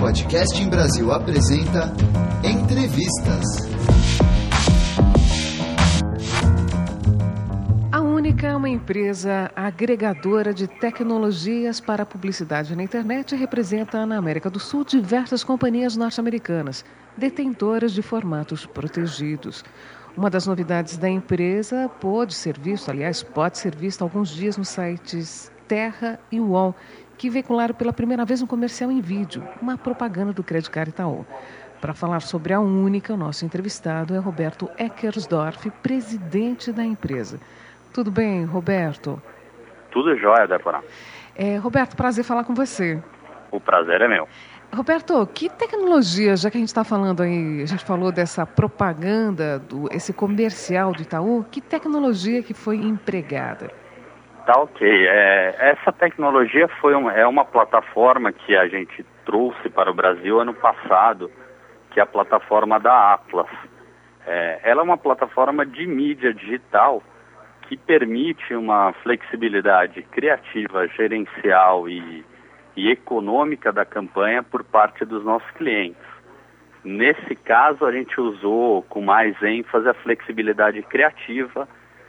Podcasting Brasil apresenta Entrevistas. A Única é uma empresa agregadora de tecnologias para publicidade na internet e representa na América do Sul diversas companhias norte-americanas, detentoras de formatos protegidos. Uma das novidades da empresa pode ser vista há alguns dias nos sites Terra e UOL, que veicularam pela primeira vez um comercial em vídeo, uma propaganda do Credit Card Itaú. Para falar sobre a Única, o nosso entrevistado é Roberto Eckersdorf, presidente da empresa. Tudo bem, Roberto? Tudo jóia, Débora. Roberto, prazer falar com você. O prazer é meu. Roberto, que tecnologia, já que a gente está falando aí, a gente falou dessa propaganda, esse comercial do Itaú, que tecnologia que foi empregada? Tá ok. Essa tecnologia é uma plataforma que a gente trouxe para o Brasil ano passado, que é a plataforma da Atlas. Ela é uma plataforma de mídia digital que permite uma flexibilidade criativa, gerencial e econômica da campanha por parte dos nossos clientes. Nesse caso, a gente usou com mais ênfase a flexibilidade criativa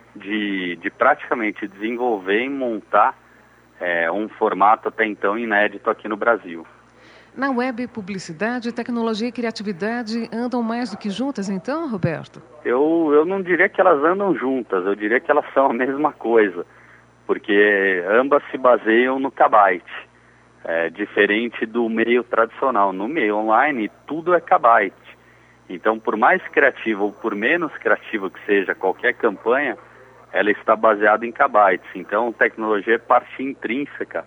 de praticamente desenvolver e montar um formato até então inédito aqui no Brasil. Na web, publicidade, tecnologia e criatividade andam mais do que juntas, então, Roberto? Eu não diria que elas andam juntas, eu diria que elas são a mesma coisa, porque ambas se baseiam no kbyte. Diferente do meio tradicional. No meio online, tudo é kbyte. Então, por mais criativo ou por menos criativo que seja qualquer campanha, ela está baseada em kbytes. Então, tecnologia é parte intrínseca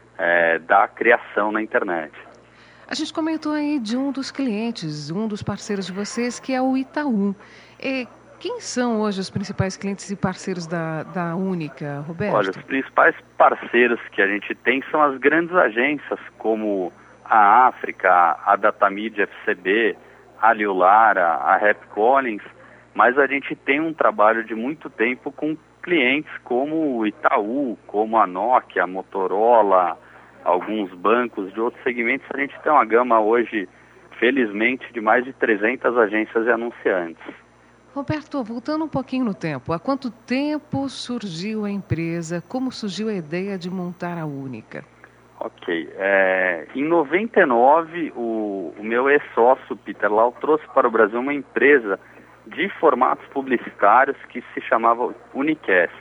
da criação na internet. A gente comentou aí de um dos clientes, um dos parceiros de vocês, que é o Itaú. Quem são hoje os principais clientes e parceiros da Única, Roberto? Olha, os principais parceiros que a gente tem são as grandes agências, como a África, a Datamedia FCB, a Liulara, a Rap Collins, mas a gente tem um trabalho de muito tempo com clientes como o Itaú, como a Nokia, a Motorola, alguns bancos de outros segmentos. A gente tem uma gama hoje, felizmente, de mais de 300 agências e anunciantes. Roberto, voltando um pouquinho no tempo, há quanto tempo surgiu a empresa? Como surgiu a ideia de montar a Única? Ok. Em 99, o meu ex-sócio, Peter Lau, trouxe para o Brasil uma empresa de formatos publicitários que se chamava Unicast.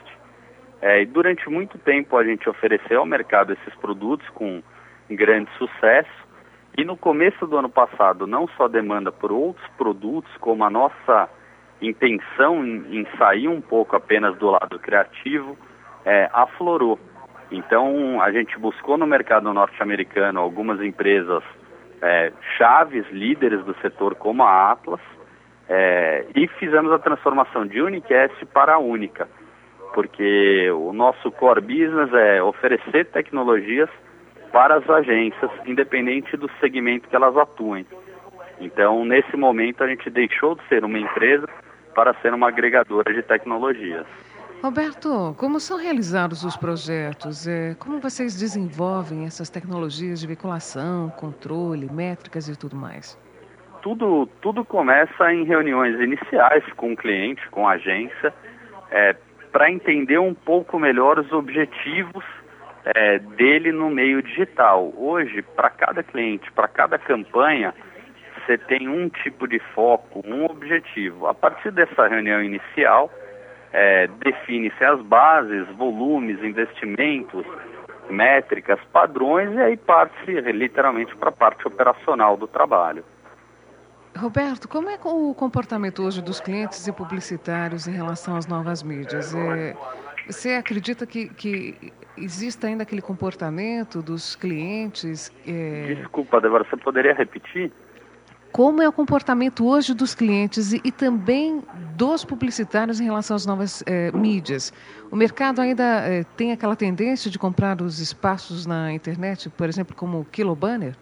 E durante muito tempo a gente ofereceu ao mercado esses produtos com grande sucesso. E no começo do ano passado, não só demanda por outros produtos, como a nossa intenção em sair um pouco apenas do lado criativo, aflorou. Então, a gente buscou no mercado norte-americano algumas empresas chaves, líderes do setor, como a Atlas, e fizemos a transformação de Unicast para a Única, porque o nosso core business é oferecer tecnologias para as agências, independente do segmento que elas atuem. Então, nesse momento, a gente deixou de ser uma empresa para ser uma agregadora de tecnologias. Roberto, como são realizados os projetos? Como vocês desenvolvem essas tecnologias de veiculação, controle, métricas e tudo mais? Tudo começa em reuniões iniciais com o cliente, com a agência, para entender um pouco melhor os objetivos dele no meio digital. Hoje, para cada cliente, para cada campanha, você tem um tipo de foco, um objetivo. A partir dessa reunião inicial, define-se as bases, volumes, investimentos, métricas, padrões, e aí parte-se literalmente para a parte operacional do trabalho. Roberto, como é o comportamento hoje dos clientes e publicitários em relação às novas mídias? Você acredita que existe ainda aquele comportamento dos clientes? Desculpa, Débora, você poderia repetir? Como é o comportamento hoje dos clientes e também dos publicitários em relação às novas mídias? O mercado ainda tem aquela tendência de comprar os espaços na internet, por exemplo, como o Kilobanner?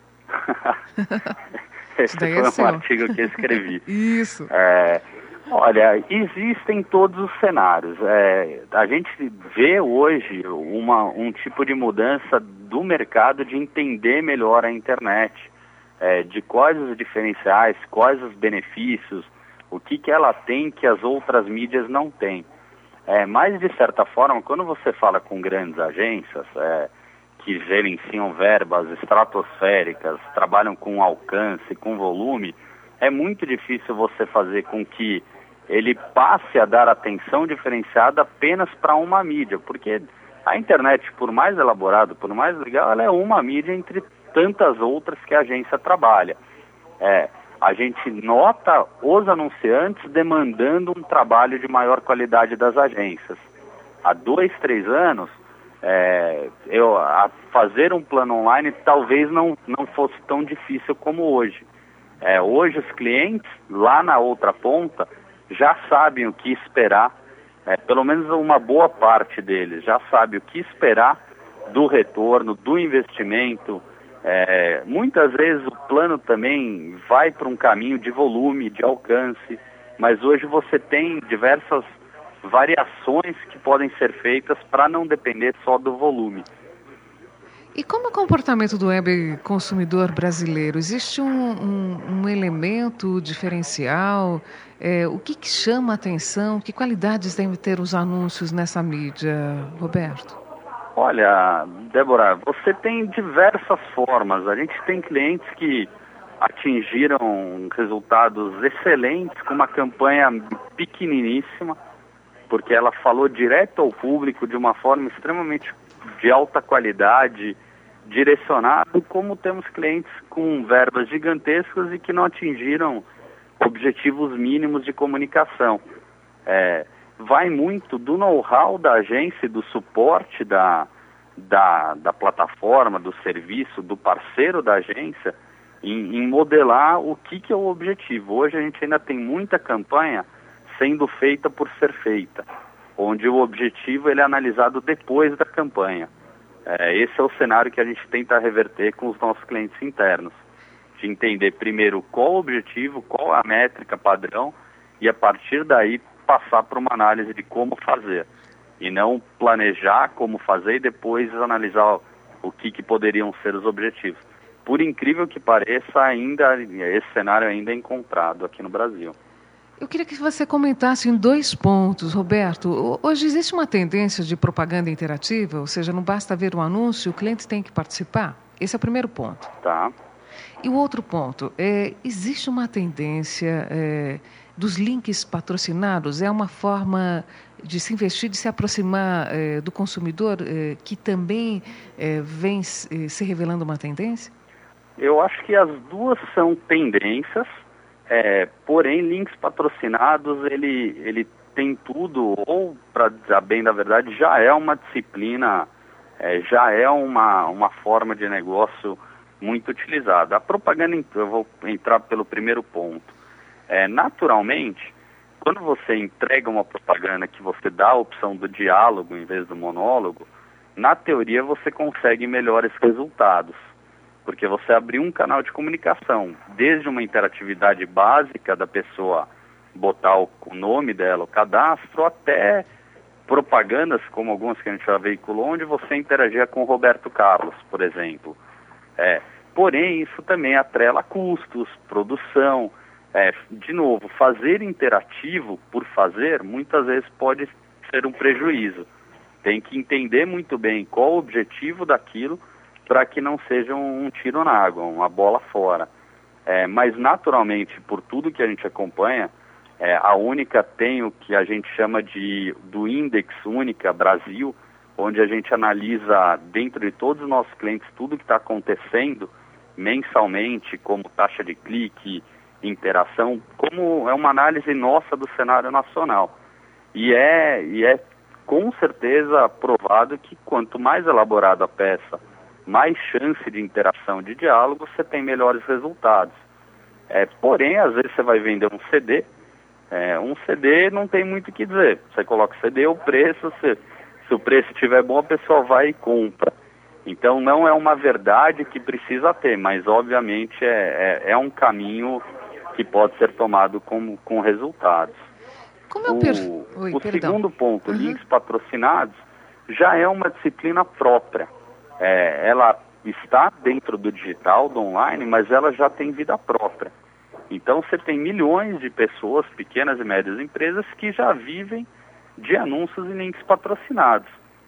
Esse foi um artigo que eu escrevi. Isso. Olha, existem todos os cenários. A gente vê hoje um tipo de mudança do mercado de entender melhor a internet. de quais os diferenciais, quais os benefícios, o que ela tem que as outras mídias não têm. Mas, de certa forma, quando você fala com grandes agências que gerenciam verbas estratosféricas, trabalham com alcance, com volume, é muito difícil você fazer com que ele passe a dar atenção diferenciada apenas para uma mídia, porque a internet, por mais elaborada, por mais legal, ela é uma mídia entre tantas outras que a agência trabalha. A gente nota os anunciantes demandando um trabalho de maior qualidade das agências. Há 2, 3 anos, fazer um plano online talvez não fosse tão difícil como hoje. Hoje os clientes, lá na outra ponta, já sabem o que esperar, pelo menos uma boa parte deles já sabe o que esperar do retorno, do investimento. Muitas vezes o plano também vai para um caminho de volume, de alcance, mas hoje você tem diversas variações que podem ser feitas para não depender só do volume. E como é o comportamento do web consumidor brasileiro? Existe um elemento diferencial? O que chama a atenção? Que qualidades devem ter os anúncios nessa mídia, Roberto? Olha, Débora, você tem diversas formas. A gente tem clientes que atingiram resultados excelentes com uma campanha pequeniníssima, porque ela falou direto ao público de uma forma extremamente de alta qualidade, direcionado, como temos clientes com verbas gigantescas e que não atingiram objetivos mínimos de comunicação. Vai muito do know-how da agência, do suporte da plataforma, do serviço, do parceiro da agência, em modelar o que é o objetivo. Hoje a gente ainda tem muita campanha sendo feita por ser feita, onde o objetivo ele é analisado depois da campanha. Esse é o cenário que a gente tenta reverter com os nossos clientes internos, de entender primeiro qual o objetivo, qual a métrica padrão, e a partir daí passar para uma análise de como fazer, e não planejar como fazer e depois analisar o que poderiam ser os objetivos. Por incrível que pareça, esse cenário ainda é encontrado aqui no Brasil. Eu queria que você comentasse em 2 pontos, Roberto. Hoje existe uma tendência de propaganda interativa, ou seja, não basta ver um anúncio, o cliente tem que participar? Esse é o primeiro ponto. Tá. E o outro ponto, existe uma tendência dos links patrocinados? É uma forma de se investir, de se aproximar do consumidor, que também vem se revelando uma tendência? Eu acho que as duas são tendências. Porém, links patrocinados, ele tem tudo, ou, para dizer bem da verdade, já é uma disciplina, já é uma forma de negócio muito utilizada. A propaganda, eu vou entrar pelo primeiro ponto. Naturalmente, quando você entrega uma propaganda que você dá a opção do diálogo em vez do monólogo, na teoria você consegue melhores resultados. Porque você abriu um canal de comunicação, desde uma interatividade básica da pessoa botar o nome dela, o cadastro, até propagandas, como algumas que a gente já veiculou, onde você interagia com o Roberto Carlos, por exemplo. Porém, isso também atrela custos, produção. De novo, fazer interativo por fazer, muitas vezes pode ser um prejuízo. Tem que entender muito bem qual o objetivo daquilo, para que não seja um tiro na água, uma bola fora. Mas, naturalmente, por tudo que a gente acompanha, a Única tem o que a gente chama do Index Única Brasil, onde a gente analisa, dentro de todos os nossos clientes, tudo que está acontecendo mensalmente, como taxa de clique, interação, como é uma análise nossa do cenário nacional. E é com certeza provado que quanto mais elaborada a peça, mais chance de interação, de diálogo, você tem melhores resultados. Porém, às vezes você vai vender um CD, um CD não tem muito o que dizer. Você coloca o CD, o preço, se o preço estiver bom, a pessoa vai e compra. Então, não é uma verdade que precisa ter, mas, obviamente, é um caminho que pode ser tomado com resultados. O segundo ponto, links patrocinados, já é uma disciplina própria. Ela está dentro do digital, do online, mas ela já tem vida própria. Então você tem milhões de pessoas, pequenas e médias empresas, que já vivem de anúncios e links patrocinados.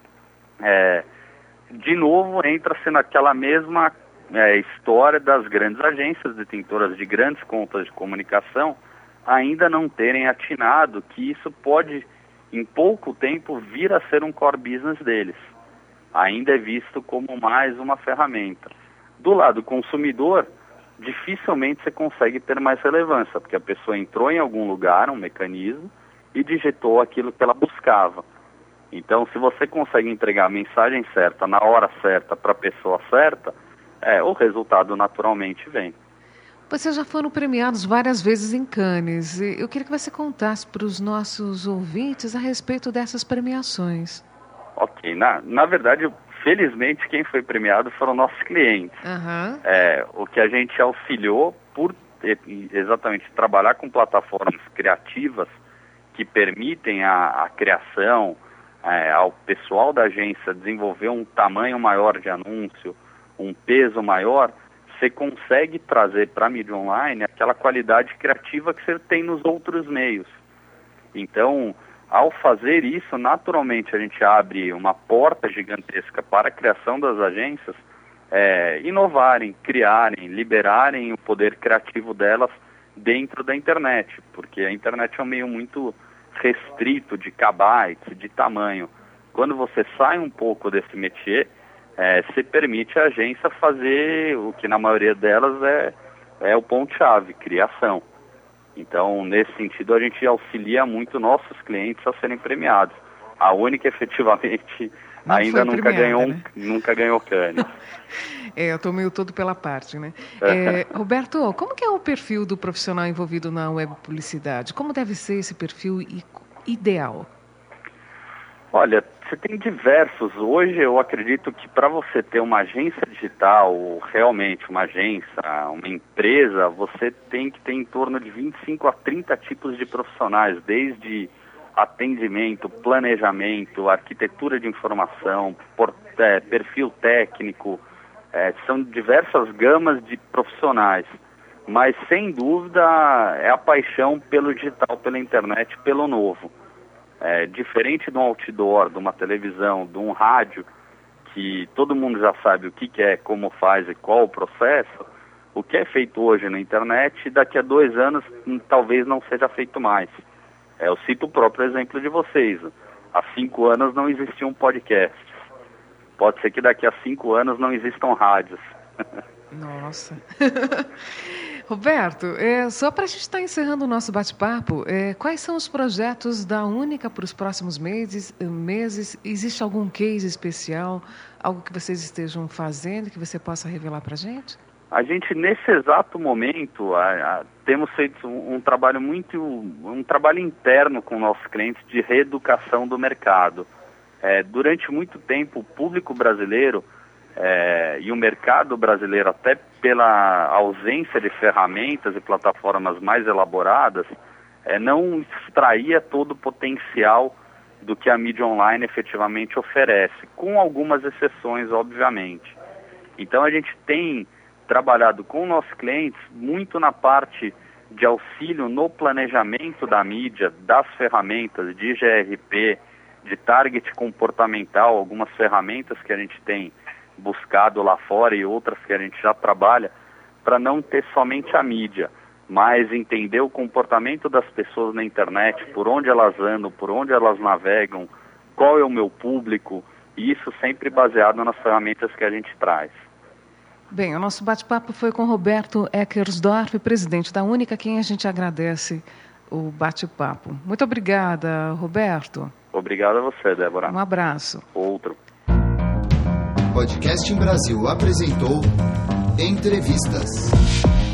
De novo, entra-se naquela mesma história das grandes agências detentoras de grandes contas de comunicação ainda não terem atinado que isso pode, em pouco tempo, vir a ser um core business deles. Ainda é visto como mais uma ferramenta. Do lado consumidor, dificilmente você consegue ter mais relevância, porque a pessoa entrou em algum lugar, um mecanismo, e digitou aquilo que ela buscava. Então, se você consegue entregar a mensagem certa, na hora certa, para a pessoa certa, o resultado naturalmente vem. Vocês já foram premiados várias vezes em Cannes. Eu queria que você contasse para os nossos ouvintes a respeito dessas premiações. Ok, na verdade, felizmente quem foi premiado foram nossos clientes. Uhum. O que a gente auxiliou por exatamente trabalhar com plataformas criativas que permitem a criação, ao pessoal da agência desenvolver um tamanho maior de anúncio, um peso maior, você consegue trazer para a mídia online aquela qualidade criativa que você tem nos outros meios. Então, ao fazer isso, naturalmente a gente abre uma porta gigantesca para a criação das agências inovarem, criarem, liberarem o poder criativo delas dentro da internet, porque a internet é um meio muito restrito de kbytes, de tamanho. Quando você sai um pouco desse métier, se permite a agência fazer o que na maioria delas é o ponto-chave, criação. Então, nesse sentido, a gente auxilia muito nossos clientes a serem premiados. A única, efetivamente, ainda nunca ganhou Cannes. Eu estou meio todo pela parte, né? Roberto, como que é o perfil do profissional envolvido na web publicidade? Como deve ser esse perfil ideal? Olha, você tem diversos. Hoje eu acredito que para você ter uma agência digital, realmente uma agência, uma empresa, você tem que ter em torno de 25 a 30 tipos de profissionais, desde atendimento, planejamento, arquitetura de informação, perfil técnico, são diversas gamas de profissionais. Mas sem dúvida é a paixão pelo digital, pela internet, pelo novo. Diferente de um outdoor, de uma televisão, de um rádio, que todo mundo já sabe o que é, como faz e qual o processo, o que é feito hoje na internet, daqui a 2 anos talvez não seja feito mais. Eu cito o próprio exemplo de vocês. Há 5 anos não existiam podcasts. Pode ser que daqui a 5 anos não existam rádios. Nossa. Roberto, só para a gente estar encerrando o nosso bate-papo, quais são os projetos da Única para os próximos meses? Existe algum case especial, algo que vocês estejam fazendo, que você possa revelar para a gente? A gente, nesse exato momento, temos feito um trabalho interno com nossos clientes de reeducação do mercado. Durante muito tempo, o público brasileiro e o mercado brasileiro, até pela ausência de ferramentas e plataformas mais elaboradas, não extraía todo o potencial do que a mídia online efetivamente oferece, com algumas exceções, obviamente. Então a gente tem trabalhado com nossos clientes muito na parte de auxílio no planejamento da mídia, das ferramentas de GRP, de target comportamental, algumas ferramentas que a gente tem buscado lá fora e outras que a gente já trabalha, para não ter somente a mídia, mas entender o comportamento das pessoas na internet, por onde elas andam, por onde elas navegam, qual é o meu público, e isso sempre baseado nas ferramentas que a gente traz. Bem, o nosso bate-papo foi com Roberto Eckersdorf, presidente da Única, quem a gente agradece o bate-papo. Muito obrigada, Roberto. Obrigado a você, Débora. Um abraço. Outro. Podcast Brasil apresentou Entrevistas.